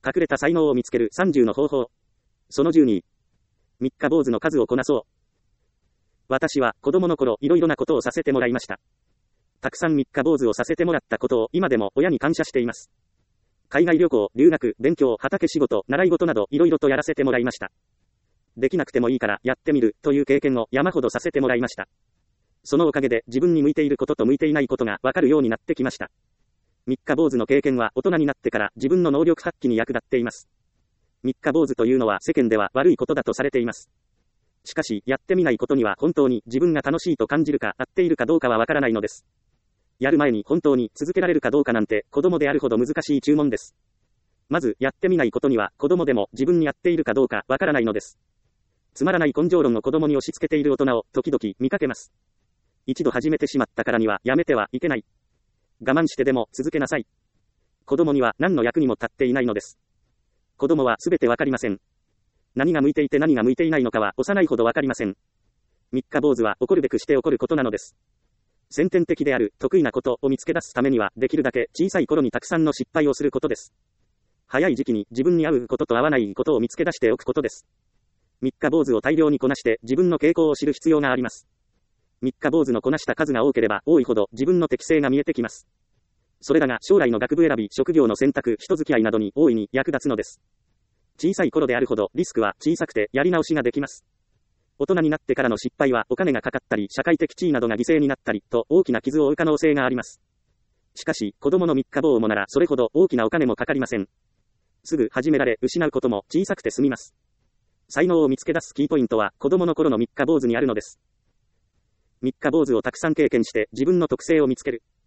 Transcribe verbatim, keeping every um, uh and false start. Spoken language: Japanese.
隠れた才能を見つけるさんじゅうの方法。そのじゅうに。三日坊主の数をこなそう。私は子供の頃いろいろなことをさせてもらいました。たくさん三日坊主をさせてもらったことを今でも親に感謝しています。海外旅行、留学、勉強、畑仕事、習い事などいろいろとやらせてもらいました。できなくてもいいからやってみるという経験を山ほどさせてもらいました。そのおかげで自分に向いていることと向いていないことがわかるようになってきました。三日坊主の経験は大人になってから自分の能力発揮に役立っています。三日坊主というのは世間では悪いことだとされています。しかし、やってみないことには本当に自分が楽しいと感じるか合っているかどうかはわからないのです。やる前に本当に続けられるかどうかなんて子供であるほど難しい注文です。まずやってみないことには子供でも自分にやっているかどうかわからないのです。つまらない根性論の子供に押し付けている大人を時々見かけます。一度始めてしまったからにはやめてはいけない。我慢してでも続けなさい。子供には何の役にも立っていないのです。子供はすべてわかりません。何が向いていて何が向いていないのかは幼いほどわかりません。三日坊主は怒るべくして起こることなのです。先天的である得意なことを見つけ出すためにはできるだけ小さい頃にたくさんの失敗をすることです。早い時期に自分に合うことと合わないことを見つけ出しておくことです。三日坊主を大量にこなして自分の傾向を知る必要があります。三日坊主のこなした数が多ければ多いほど自分の適性が見えてきます。それらが将来の学部選び、職業の選択、人付き合いなどに大いに役立つのです。小さい頃であるほどリスクは小さくてやり直しができます。大人になってからの失敗はお金がかかったり社会的地位などが犠牲になったりと大きな傷を負う可能性があります。しかし子供の三日坊主ならそれほど大きなお金もかかりません。すぐ始められ失うことも小さくて済みます。才能を見つけ出すキーポイントは子供の頃の三日坊主にあるのです。三日坊主をたくさん経験して自分の特性を見つける。